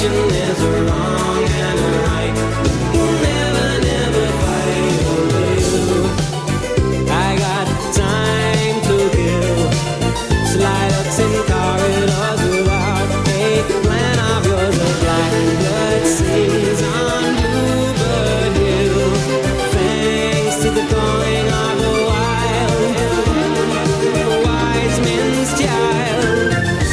fashion. There's a wrong and a right. We'll never, never fight over you. I got time to kill. Slide ups in corridors without a plan of yours. A blackbird sings on Bluebird Hill. Thanks to the calling of the wild, the wise men's child.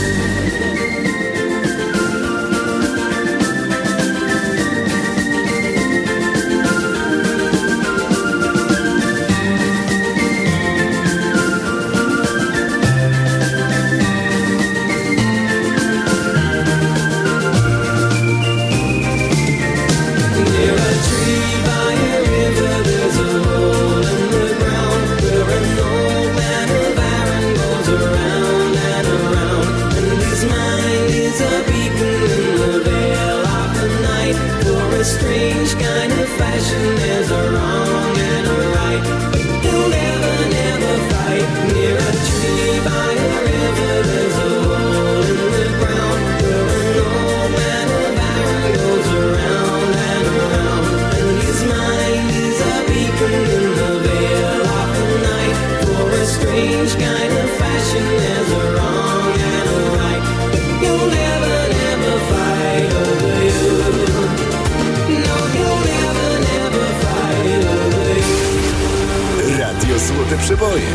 Near a tree by a river, there's a hole in the ground where an old man of iron goes around and around. And his mind is a beacon in the veil of the night. For a strange kind of fashion, there's a wrong and a right. He'll never, never fight. Near a tree by a river, there's a hole in the ground where an old man of iron goes around and around. And his mind is a beacon in the veil of the night. For a strange kind of fashion, there's a wrong and a right. You'll never, never fight over you. No, you'll never, never fight over you. Radio Złote Przeboje.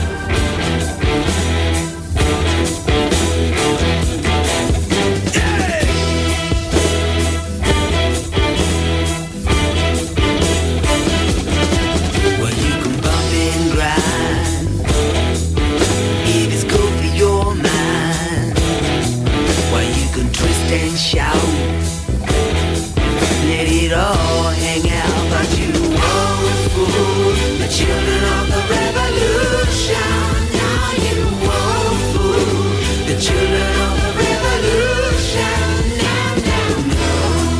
Well, you can bump and grind if it's good for your mind. Well, you can twist and shout, let it all hang out. But you won't fool the children of the revolution. Now you won't fool the children of the revolution. Now, now, no.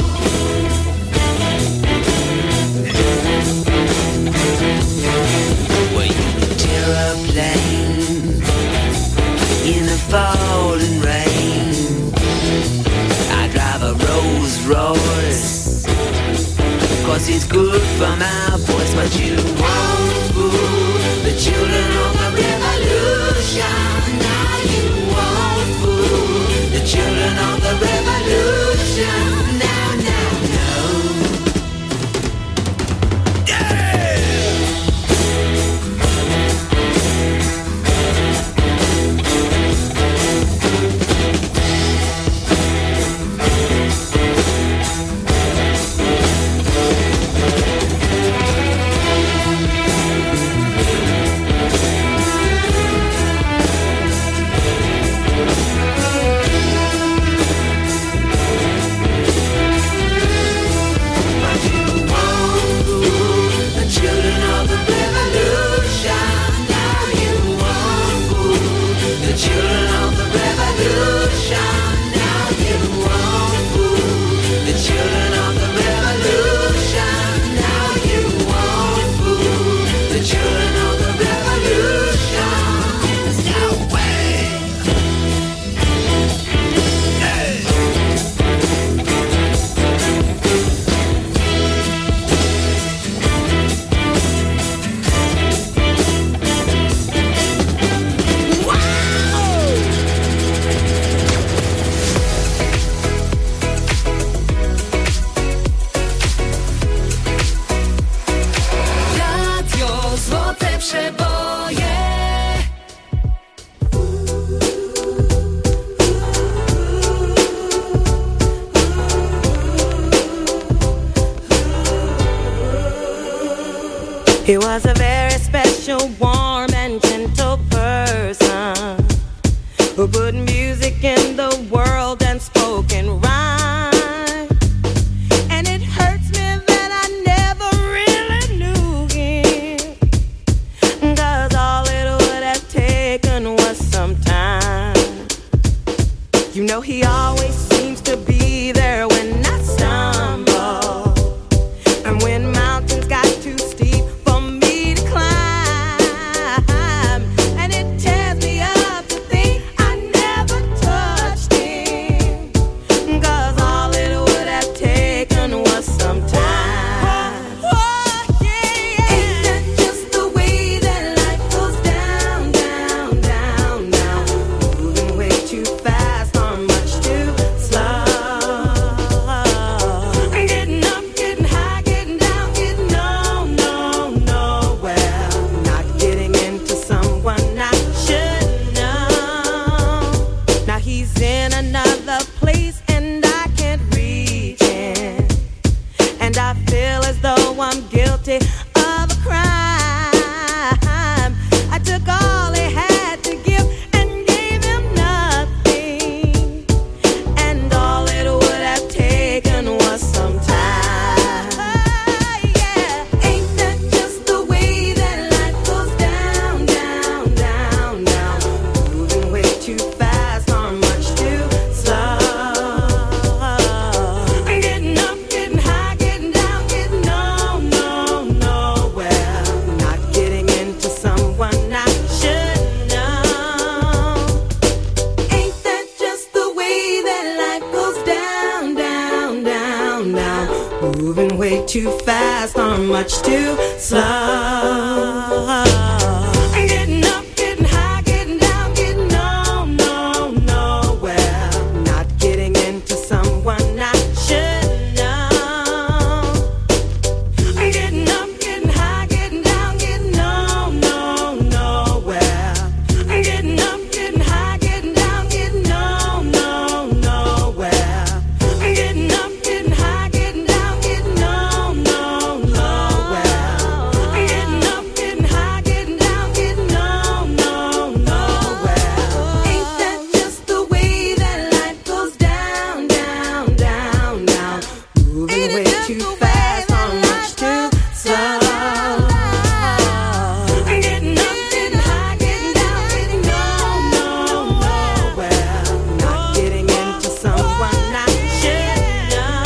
Well, you can tear a plane in the falling rain. I drive a Rolls Royce, 'cause it's good for my voice. But you won't fool the children of the revolution. Now you won't fool the children of the revolution. Now, now, no. He was a very special, warm and gentle person who put music in the world and spoke in rhyme. And it hurts me that I never really knew him, 'cause all it would have taken was some time. You know, he always seems to be there when I stumble, and when mountains got too steep for me to climb. And it tears me up to think I never touched him, 'cause moving way too fast or much too slow. Getting up, getting high, getting down, getting nowhere. Not getting into someone I should know. Getting up, getting high, getting down, getting nowhere. Getting up, getting high, getting down, getting nowhere. Getting up, getting high, getting down, getting nowhere. Getting up, getting high, getting down, getting nowhere. Ain't that just the way that life goes down, down, down, down? Moving way too fast or much too slow. Getting up, getting high, getting down, getting nowhere. Not getting into someone I should know.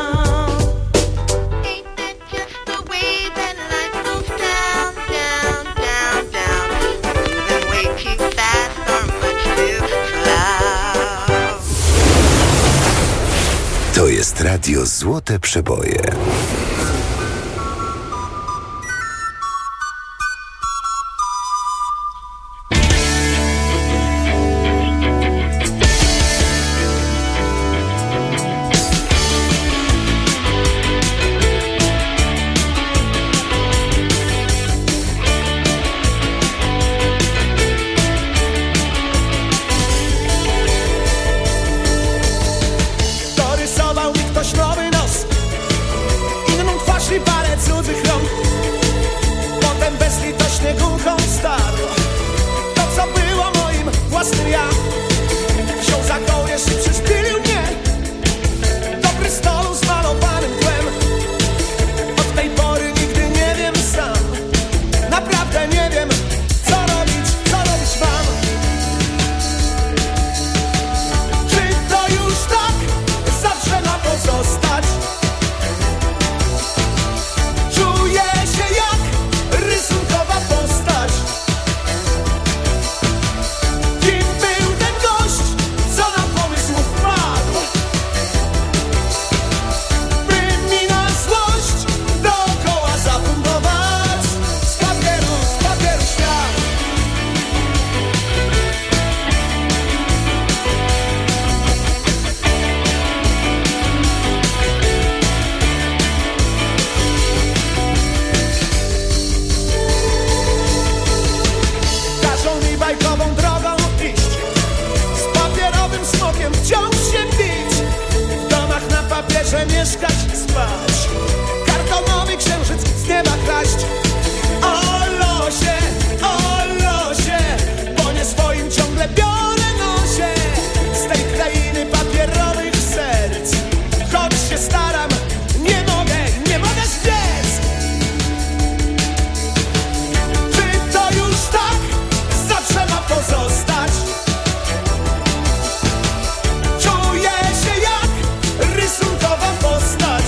Ain't that just the way that life goes down, down, down, down? Moving way too fast or much too slow. To jest radio Złote Przeboje. Dorysował mi ktoś nowy nos, inną twarz i parę cudzych rąk. Potem bezlitośnie gumką starło to, co było moim własnym ja. Wziął za kołnierz i przyszpilił mnie do prystolu z malowanym tłem. Od tej pory nigdy nie wiem sam, naprawdę nie wiem, co robić mam. Czy to już tak zawsze ma pozostać? Czuję się jak rysunkowa postać. Kim był ten gość, co na pomysł wpadł, by mi na złość dookoła zapompować z papieru świat. Każą mi bajkową drogą iść, z papierowym smokiem wciąż się bić, w domach na papierze mieszkać, spać, kartonowy księżyc z nieba kraść. O losie, po nie swoim ciągle biorę nosie z tej krainy papierowych serc. Choć się staram, nie mogę zbiec. Czy to już tak zawsze ma pozostać? Czuję się jak rysunkowa postać.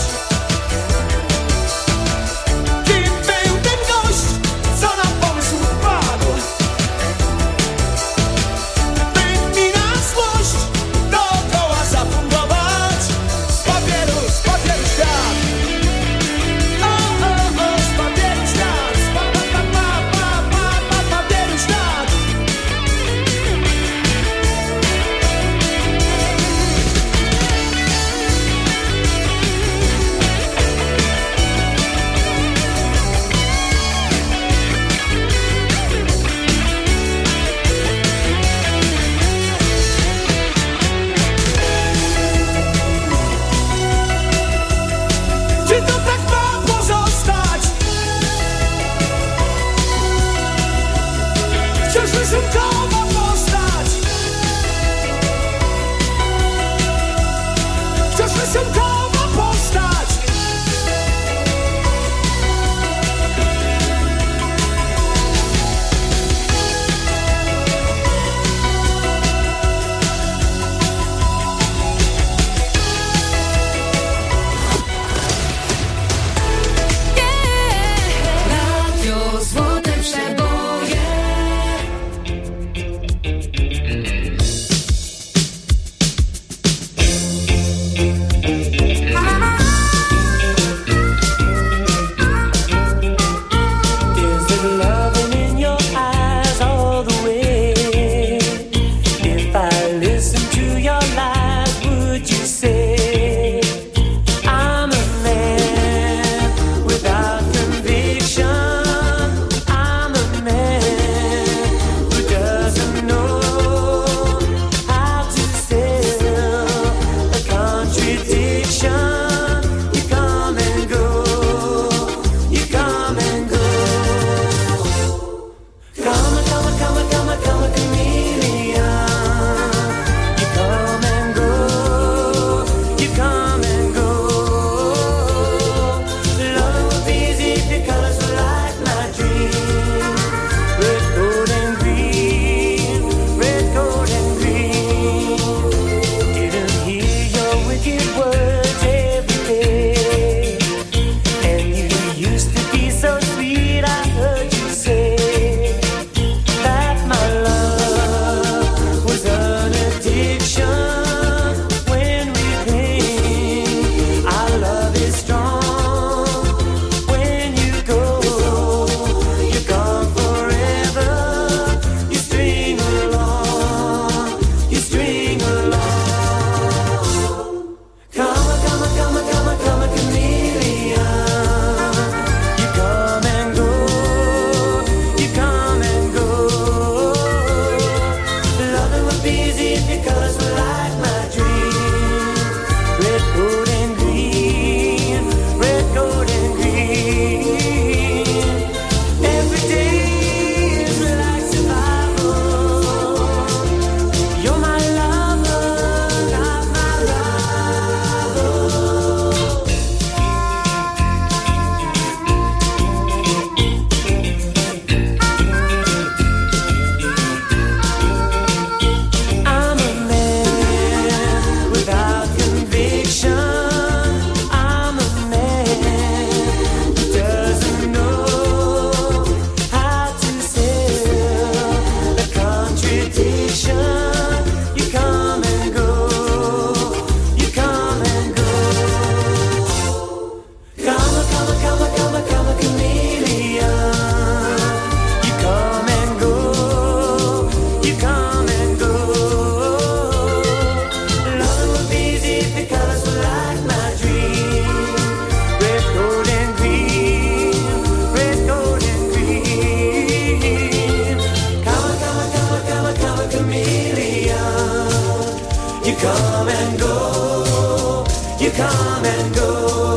come and go.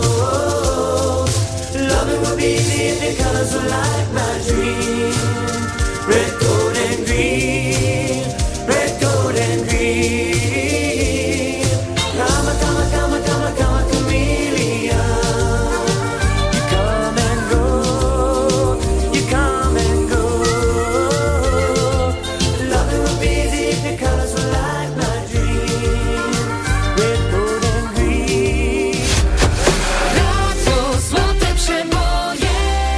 Loving would be easy if your colors were like my dream. Red, gold, and green. Red, gold, and green. Come, come, come, come, come, chameleon. You come and go. You come and go. Loving would be easy if your colors were like my dream. Red, gold, and green. Radio Złote Przeboje.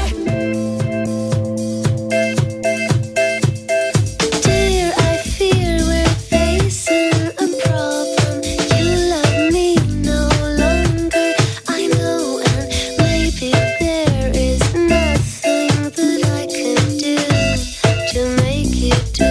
Dear, I fear we're facing a problem. You love me no longer, I know, and maybe there is nothing that I can do to make you do.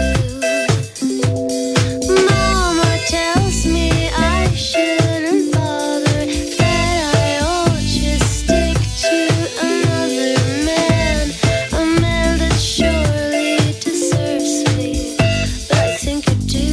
Mama tells me I shouldn't bother, that I ought just stick to another man, a man that surely deserves me, but I think you do.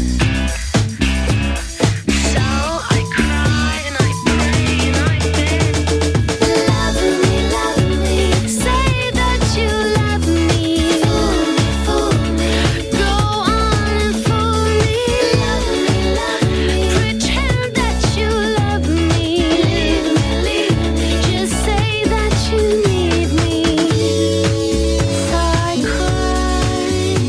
So I cry and I pray and I beg. Love me, say that you love me. Fool me, go on and fool me. Love me, pretend that you love me. Leave me, just say that you need me. So I cry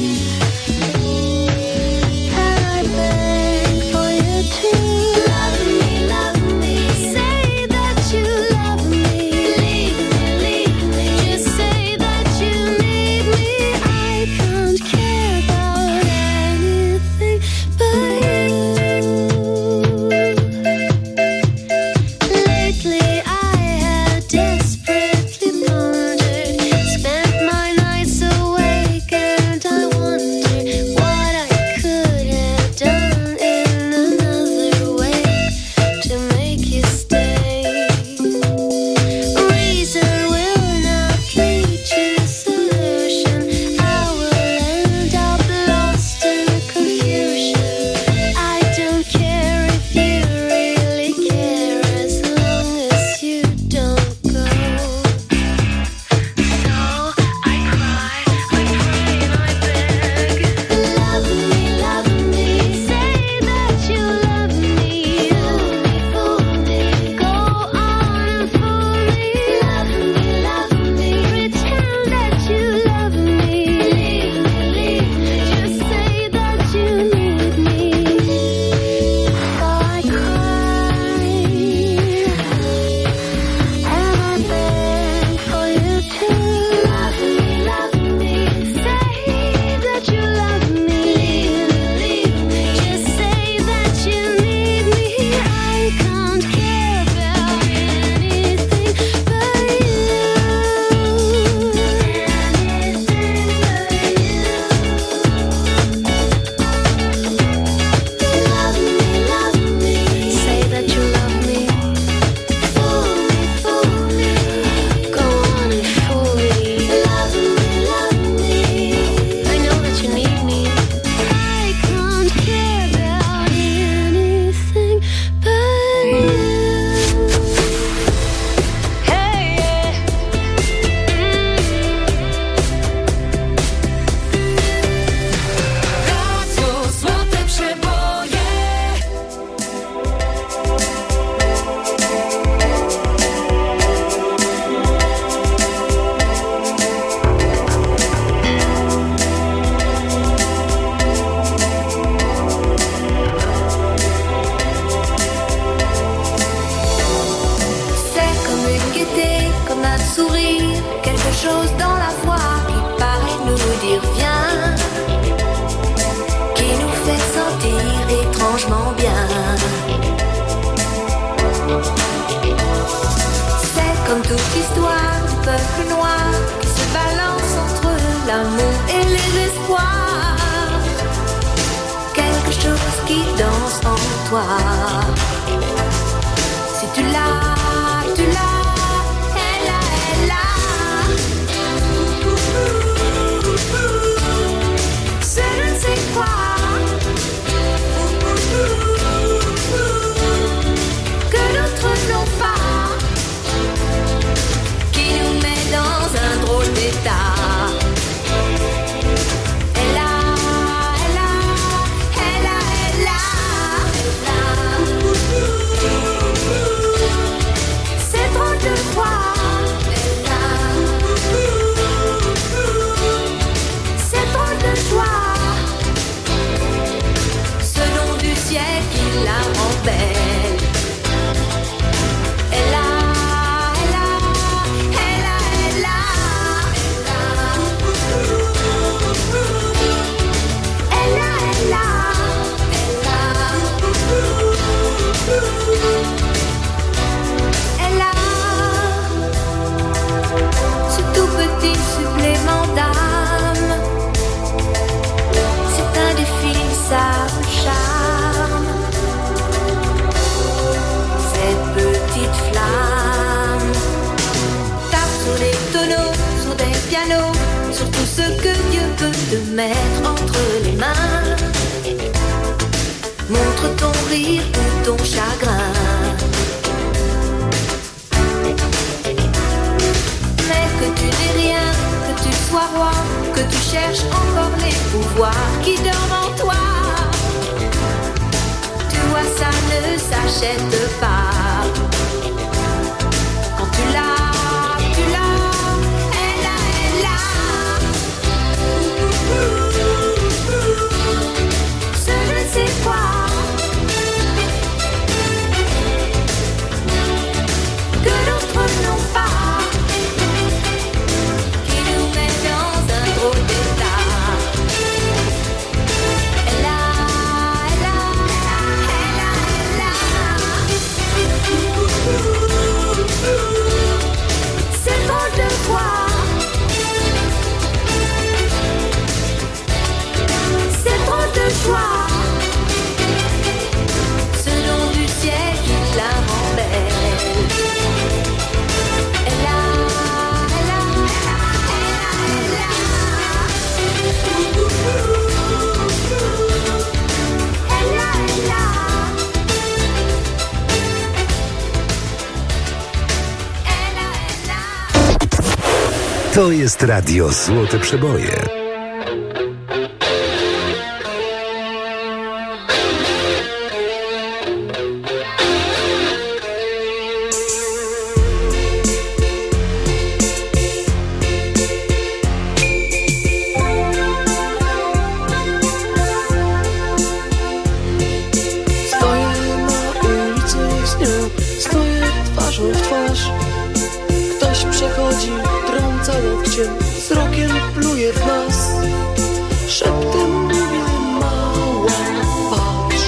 and I beg for you to love me. Say that you love me. Leave me, just say that you need me. I can't care about anything but you. Lately I have desperately pondered, spent my nights awake, and I wonder what I could have done in another way to make you stay. Reason will not lead to solution. I will end up lost in confusion. I don't care if you really care, as long as you don't go. So I cry, I pray and I beg. Love me, say that you love me. Fool me, go on and fool me. Love me, pretend that you love me. Leave me, just say that you need me. So I cry and I beg for you to love me. Say that you love me. Leave me, just say that you need me. I can't care about anything but you. Love me, say that you love me. Fool me, go on and fool me. Love me, I know that you need me. I can't care about anything but you. Hey, Radio Złote Przeboje. C'est comme une gaieté, comme un sourire, quelque chose dans la voix qui paraît nous dire viens, qui nous fait sentir étrangement bien. C'est comme toute l'histoire du peuple noir qui se balance entre l'amour et les espoirs. Quelque chose qui danse en toi. Si tu l'as, elle a. C'est je ne sais quoi que d'autres ce que Dieu peut te mettre entre les mains. Montre ton rire ou ton chagrin. Mais que tu n'aies rien, que tu sois roi, que tu cherches encore les pouvoirs qui dorment en toi. Tu vois, ça ne s'achète pas. Quand tu l'as, elle a. Ce je ne sais quoi que d'autres n'ont pas, qui nous met dans un drôle d'état. Elle a. C'est drôle de voir. C'est drôle de joie. Ce nom du ciel qui la rend belle. Elle a. To jest radio Złote Przeboje. Stoję na ulicy z nią, stoję twarzą w twarz. Ktoś przechodzi, trąca łokciem, wzrokiem pluje w nas. Szeptem mówię, mała, patrz.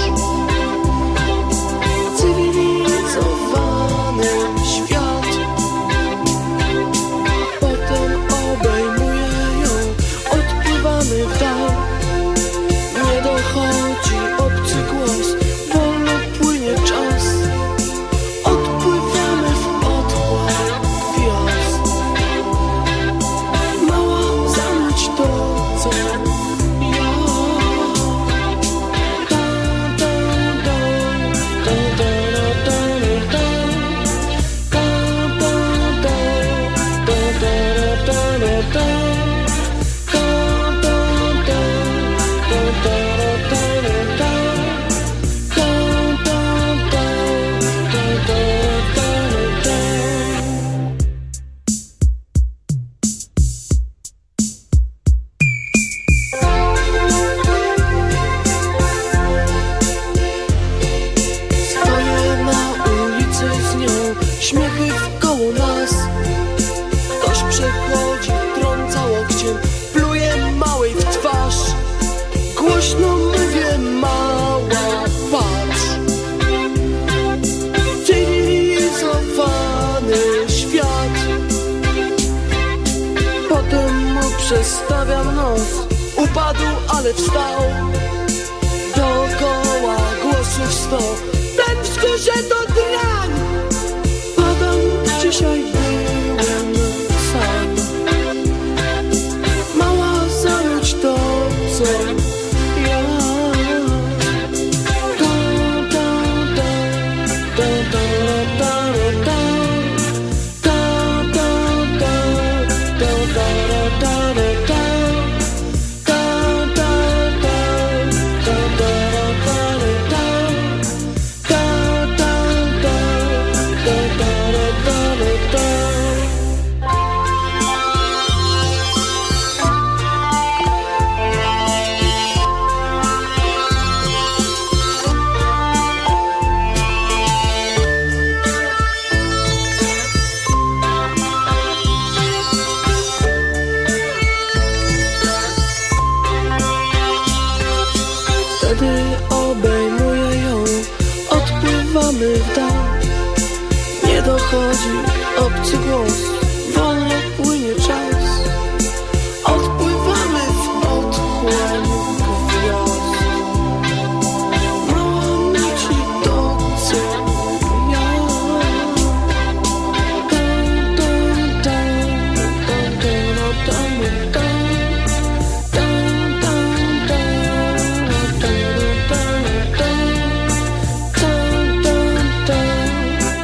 Cywilizowany świat. Potem obejmuję ją, odpływamy w dal. Nie dochodzi obcy głos, wolno płynie czas. Odpływamy w otchłań gwiazd. Mała, zanudź to, co ja. Stoję na ulicy z nią, śmiechy wkoło nas. Ktoś przechodzi, trąca łokciem, pluje małej w twarz. Głośno mówię, mała, patrz. Cywilizowany świat. Potem mu przestawiam nos. Upadł, ale wstał. Dookoła głosów 100. Ten wzgórze to drań. Padam, dzisiaj byłem sam. Mała, zanudź to, co ja. Wtedy obejmuję ją, odpływamy w dal. Nie dochodzi obcy głos, wolno płynie czas. Odpływamy w otchłań gwiazd. Mała, nuci to, co ja. Tam, tam, tam, tam, tam, tam, tam.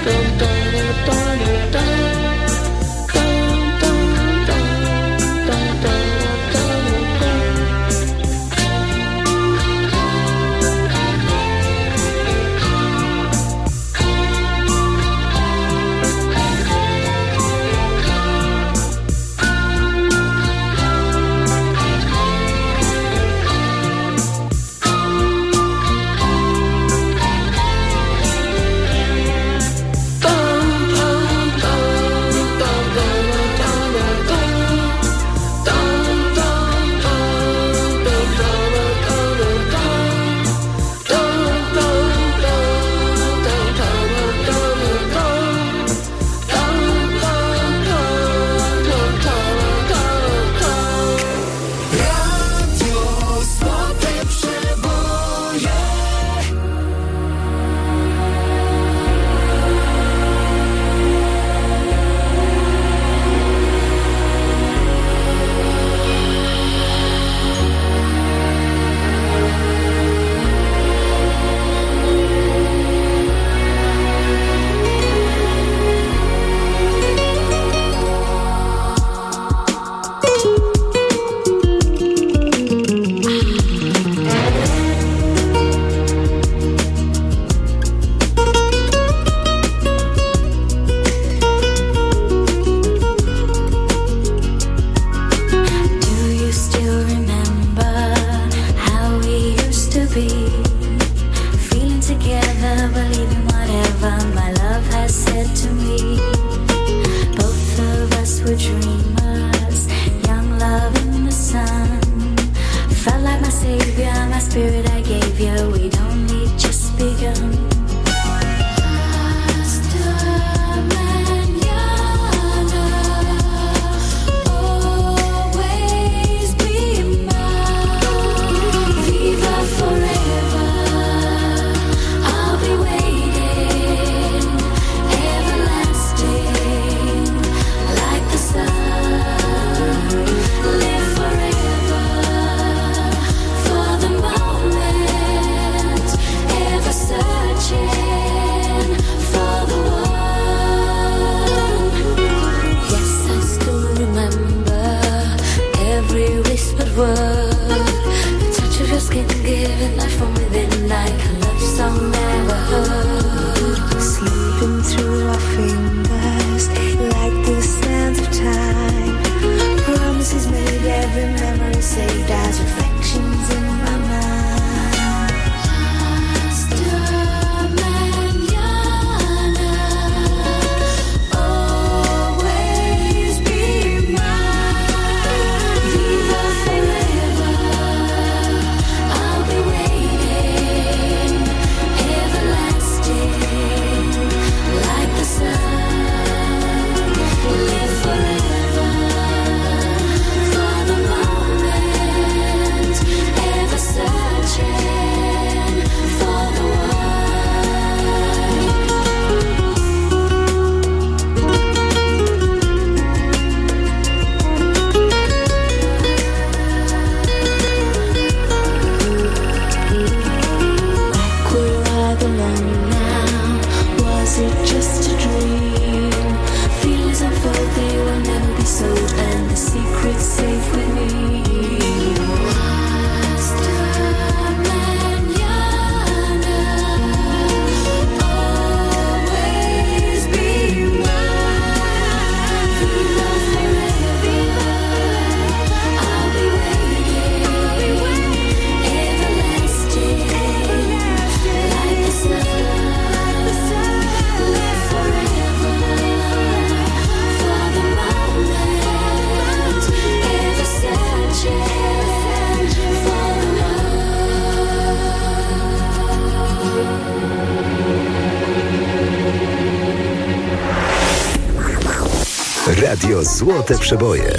Radio Złote Przeboje.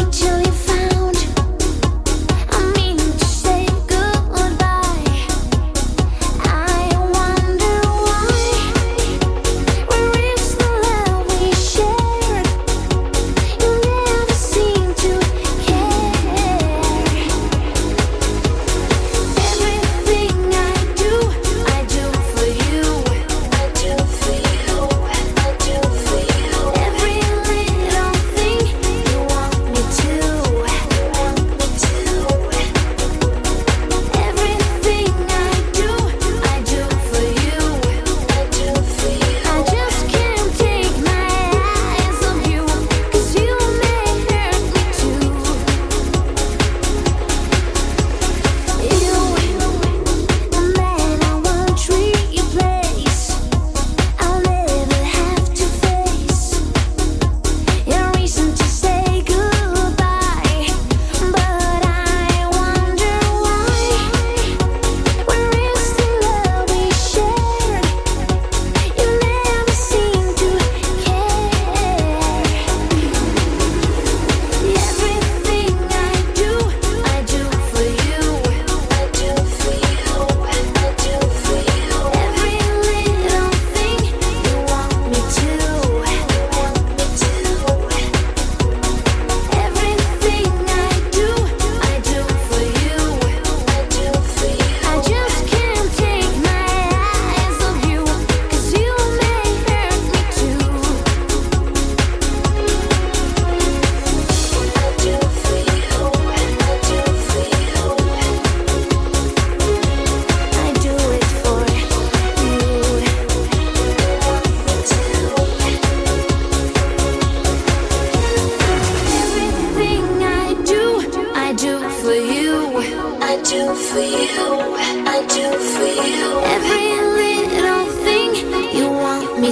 Goodbye.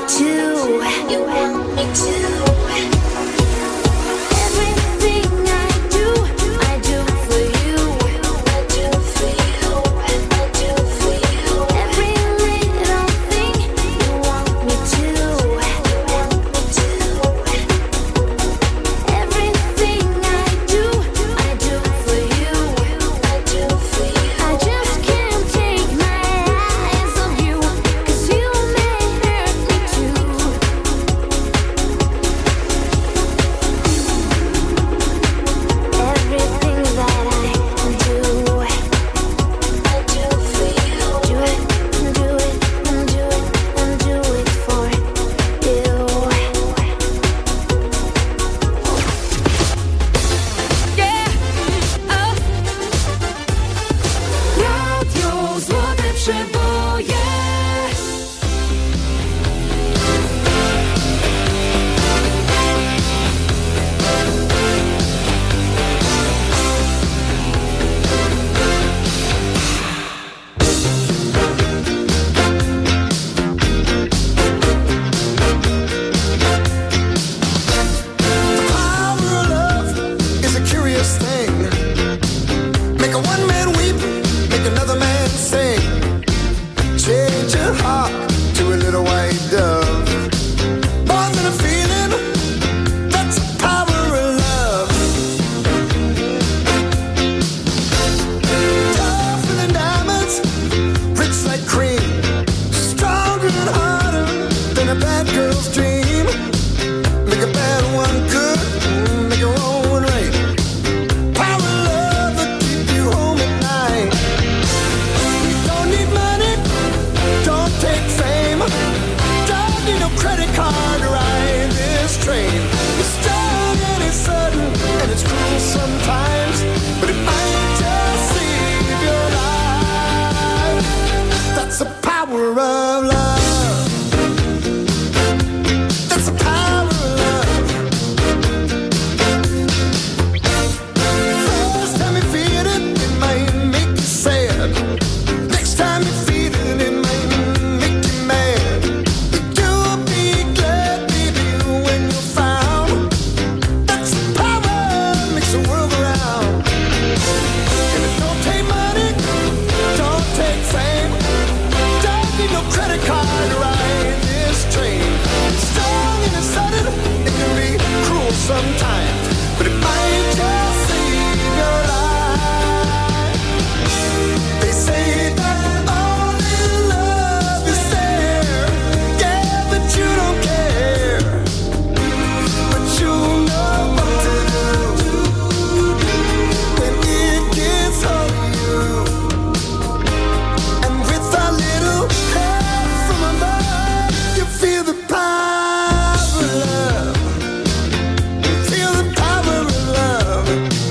to. You want me to. Everything I do for you. I do for you. I do for you. Every little thing you want me to. You want me to. Everything I do for you. I do for you. I just can't take my eyes off you, 'cause you may hurt me too. Everything that I do, I do for you. Do it, do it, and do it, and do it for you. Radio Złote Przeboje. Power of love is a curious thing. Make a one man weep, make another man sing. Change your heart to a little white dove. More than a feeling, that's the power of love. Tougher than diamonds, rich like cream. Stronger and harder than a bad girl's dream. Make a bad one good, make a wrong one right. Power of love will keep you home at night. You don't need money, don't take fame. Don't need no credit card to ride this train. It's strong and it's sudden and it's cruel sometimes, but it might just save your life. That's the power of love. That's the power of love. First time you feel it, it might make you sad. Next time you feel it, it might make you mad. You'll be glad, baby, when you're found. That's the power makes the world go round. And it don't take money, don't take fame. Don't need no credit card to ride this train. It's strong and it's sudden, it can be cruel sometimes, but it might just save your life. They say that only love is there, yeah, but you don't care. But you know what to do when it gets hold of you. And with a little help from above, you feel the power of love. You feel the power of love.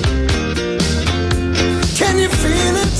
Can you feel it?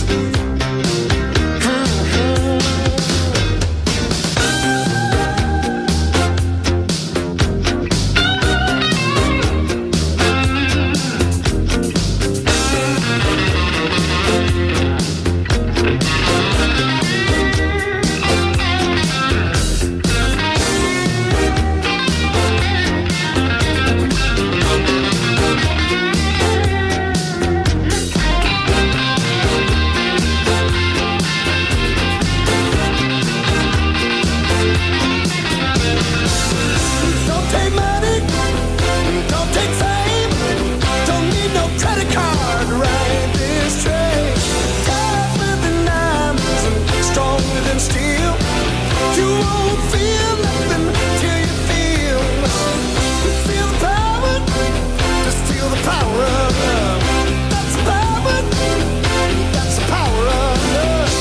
Don't take money, don't take fame. Don't need no credit card to ride this train. Tougher than diamonds and stronger than steel. You won't feel nothing till you feel. You feel the power, just feel the power of love. That's the power, that's the power of love.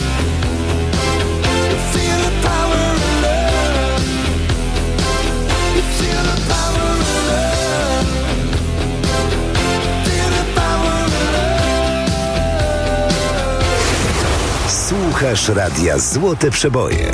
You feel the power of love. You feel the power of love. Feel the power of love. Słuchasz Radia Złote Przeboje.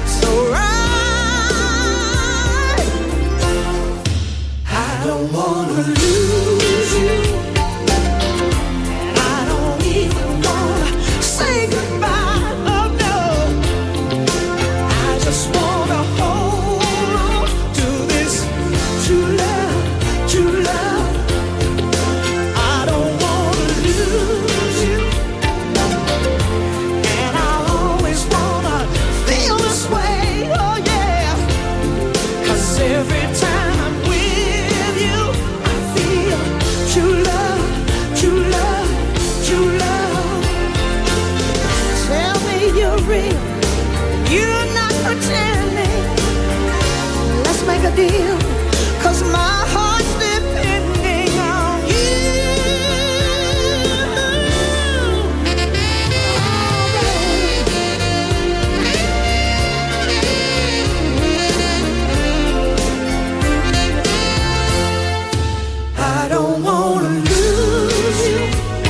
so right. I don't wanna lose you. I don't even wanna say goodbye. Oh no, I just wanna hold on to this true love, true love. I don't wanna lose you, and I always wanna feel this way. Oh yeah, 'cause every time I'm with you, I feel true love, true love, true love. Tell me you're real, you're not pretending. Let's make a deal, 'cause my heart's depending on you. I don't wanna lose you.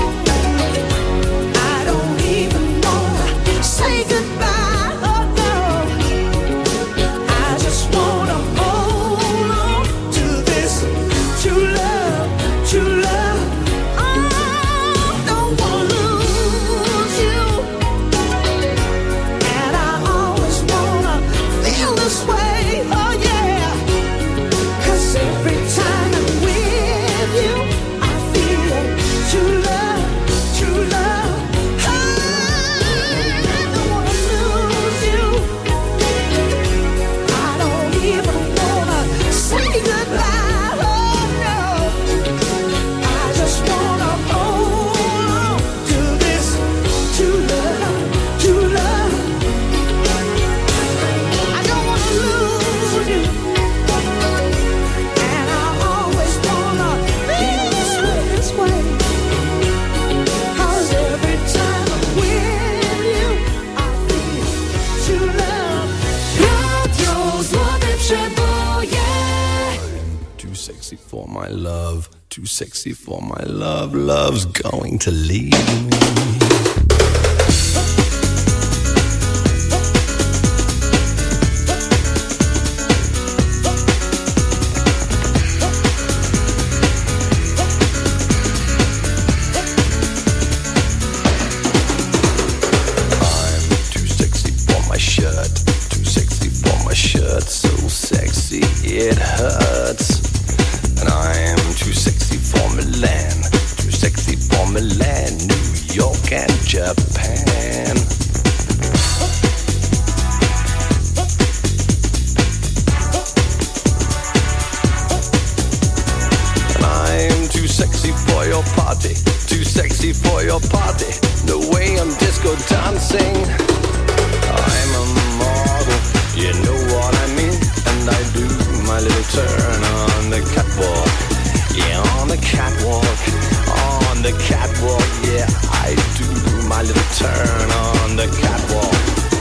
I don't even wanna say goodbye. Oh no, I just wanna hold on to this true love, true love. I don't wanna lose you, and I always wanna feel this way. Oh yeah, 'cause every time I'm with you, I feel true love, true love. I don't wanna lose you. I don't even wanna say goodbye. Oh no, I just wanna hold on to this true love, true love. I don't wanna lose you, and I always wanna feel this way. 'Cause every time I'm with you, I feel true love. Radio Złote Przeboje. Too sexy for my love, too sexy for my love. Love's going to leave me. I'm too sexy for my shirt, too sexy for my shirt. So sexy it hurts. And I'm too sexy for Milan, too sexy for Milan, New York and Japan. And I'm too sexy for your party, too sexy for your party. No way I'm disco dancing. I'm a model, you know what I mean. And I do my little turn on the catwalk. Yeah, on the catwalk, on the catwalk. Yeah, I do my little turn on the catwalk.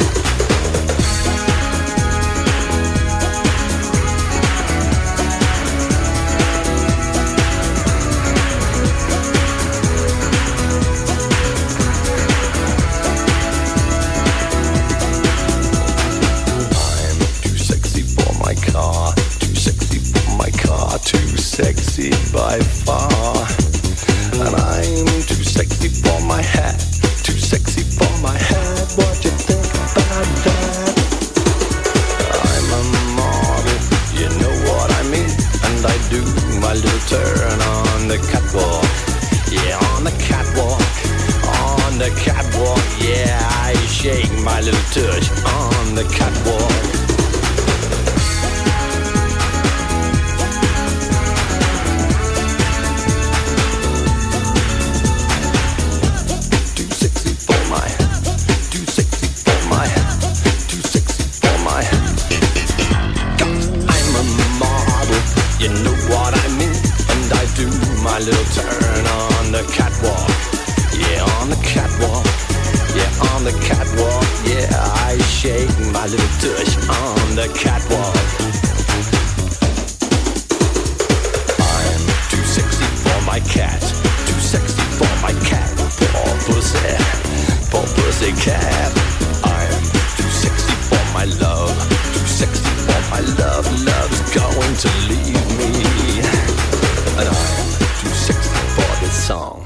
I'm too sexy for my car, too sexy for my car, too sexy by far. And I'm too sexy for my hat, too sexy for my hat. What you think about that? I'm a model, you know what I mean. And I do my little turn on the catwalk. Yeah, on the catwalk, on the catwalk. Yeah, I shake my little tush on the catwalk. Too sexy for my, too sexy for my, too sexy for my. I'm a model, you know what I mean. And I do my little turn on the catwalk. Yeah, on the catwalk. Yeah, on the catwalk. Yeah, I shake my little tush on the catwalk. I'm too sexy for my cat, too sexy for my cat. Poor pussy cat. I'm too sexy for my love, love's going to leave me. And I'm too sexy for this song.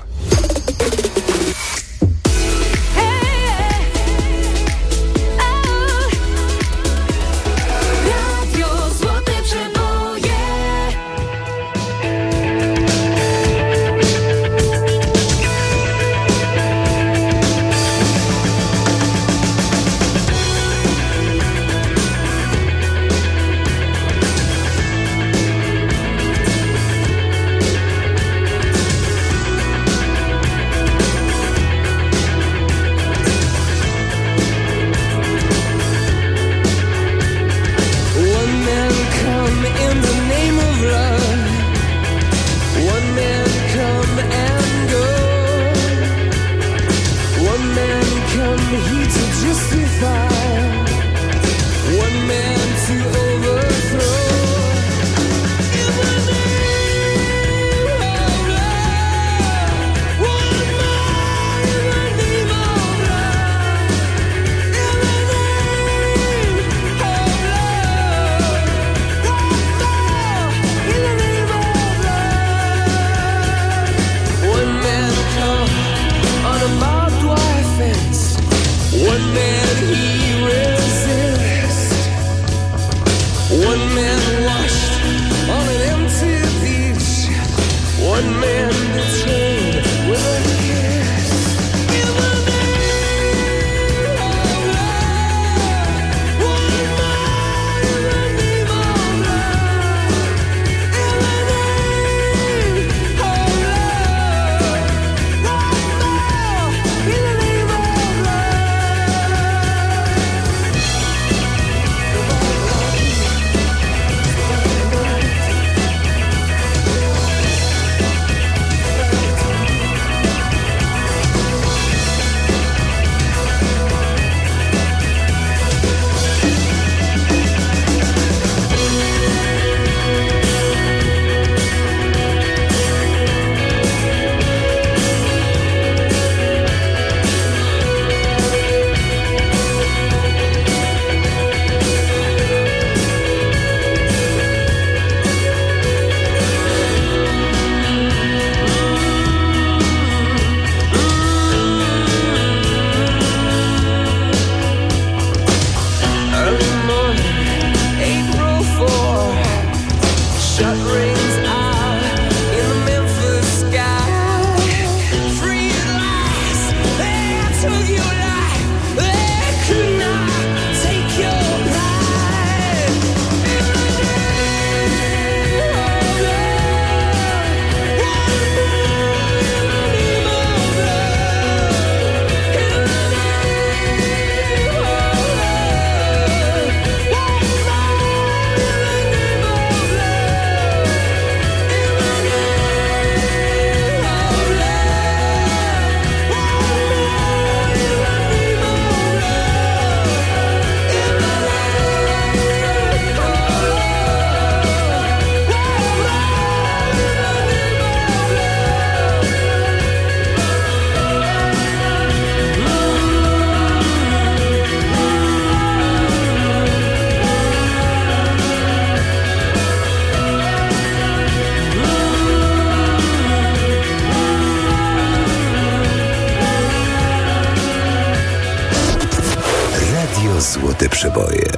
Złote Przeboje.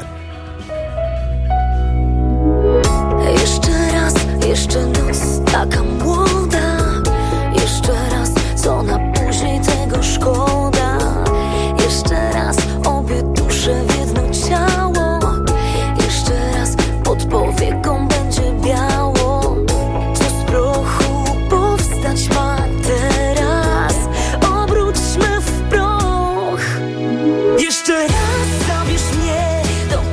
Jeszcze raz, jeszcze noc taka młoda. Jeszcze raz, co na później tego szkoda. Jeszcze raz, obie dusze w jedno ciało. Jeszcze raz, pod powieką będzie biało. Co z prochu powstać ma teraz. Obróćmy w proch. Jeszcze raz zabierz mnie do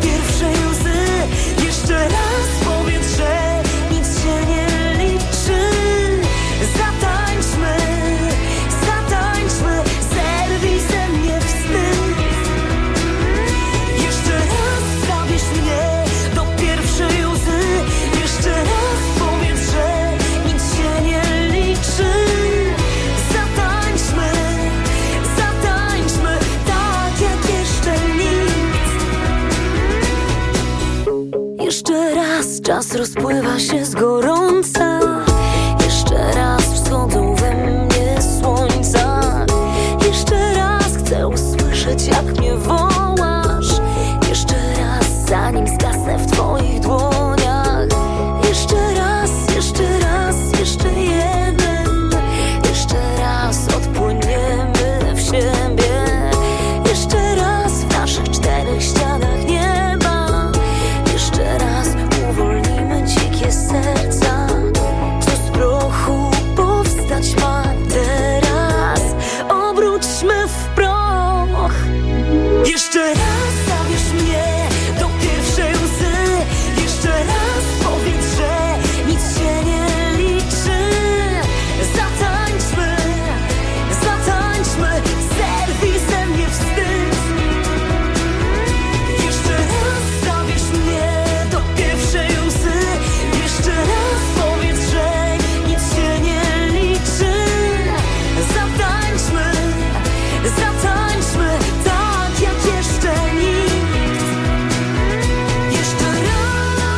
Jeszcze raz czas rozpływa się z gorąca. Jeszcze raz wschodzą we mnie słońca. Jeszcze raz chcę usłyszeć, jak mnie wołasz. Jeszcze raz, zanim zgasnę w twoich dłoniach. Jeszcze raz, jeszcze raz, jeszcze jeden. Jeszcze raz odpłyniemy w siebie. Jeszcze raz w naszych czterech ścianach nieba. Jeszcze raz uwolnimy dzikie serca. Co z prochu powstać ma teraz. Obróćmy w proch. Jeszcze raz zabierz mnie do pierwszej łzy. Jeszcze raz powiedz, że nic się nie liczy. Zatańczmy, zatańczmy, zerwij ze mnie wstyd. Jeszcze raz zabierz mnie do pierwszej łzy. Jeszcze raz powiedz, że nic się nie liczy. Zatańczmy, zatańczmy tak jak jeszcze nikt. Jeszcze raz.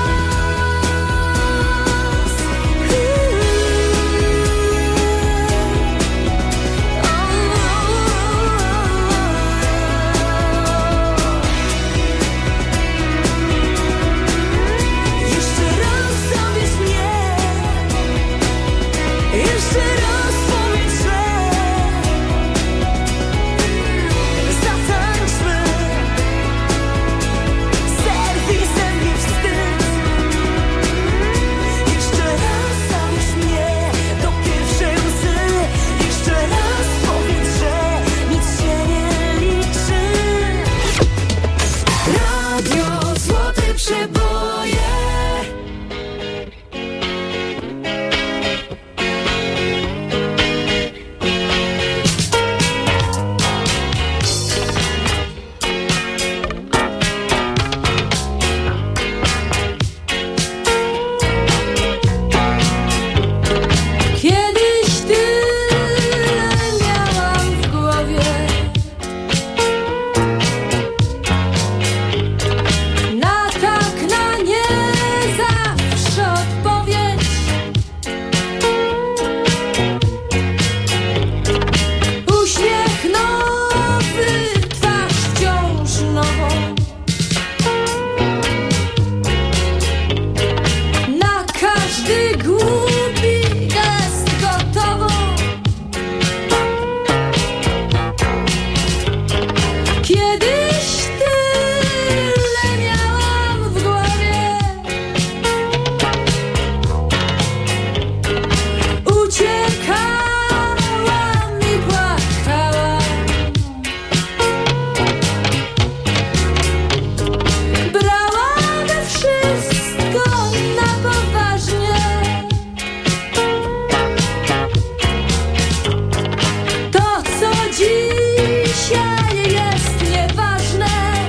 Jeszcze raz zabierz mnie. Jeszcze raz powiedz, że zatańczmy. Zerwij ze mnie wstyd. Jeszcze raz zabierz mnie do pierwszej łzy. Jeszcze raz powiedz, że nic się nie liczy. Radio Złote Przeboje. Kiedyś tyle miałam w głowie. Na tak, na nie zawsze odpowiedź. Uśmiech nowy, twarz wciąż nową. Na każdy głupi gest gotową. Kiedyś tyle miałam w głowie. Uciekałam i płakałam. Brałam wszystko na poważnie. To, co dzisiaj jest nieważne.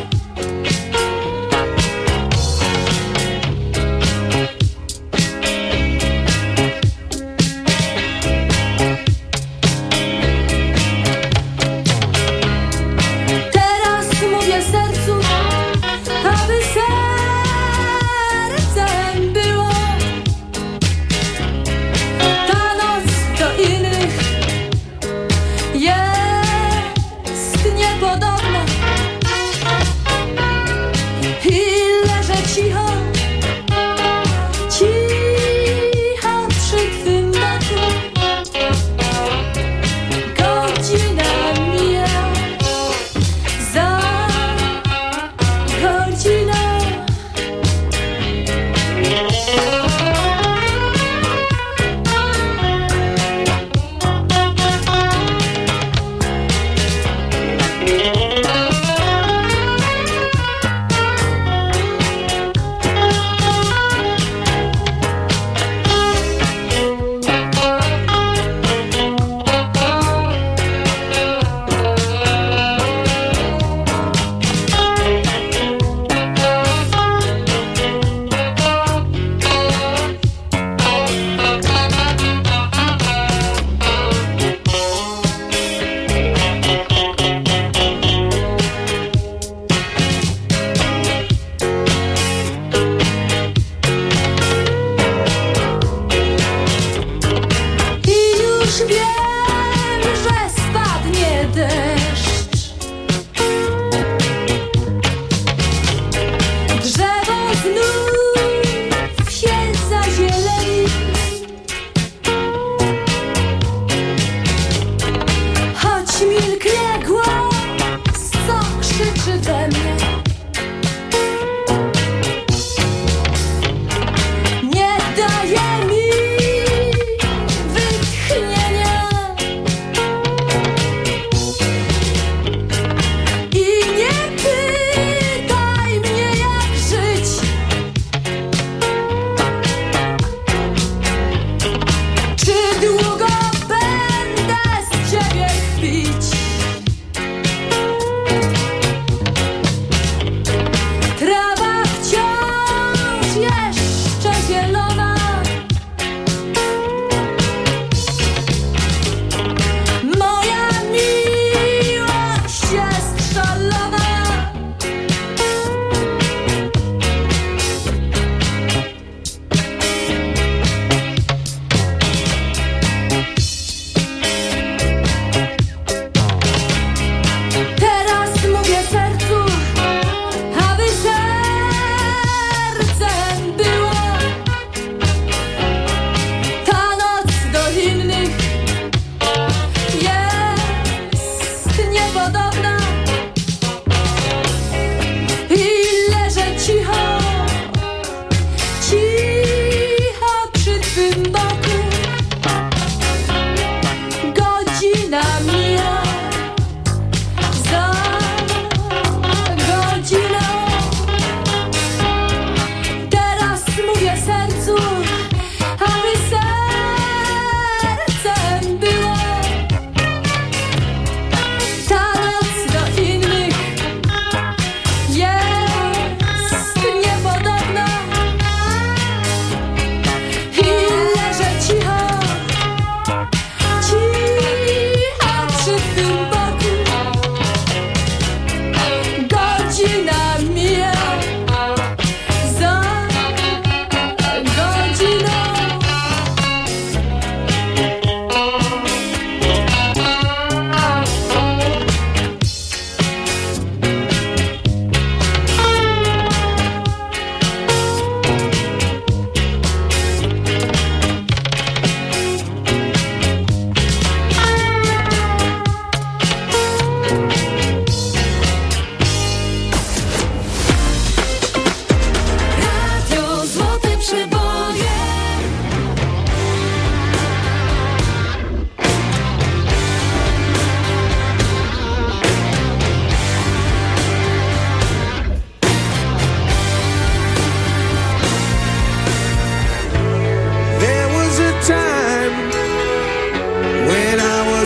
Teraz mówię sercu, aby sercem było. Ta noc do innych jest niepodobna. I leżę cicho, cicho przy twym boku. Godzina mija za godziną.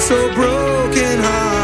so broken.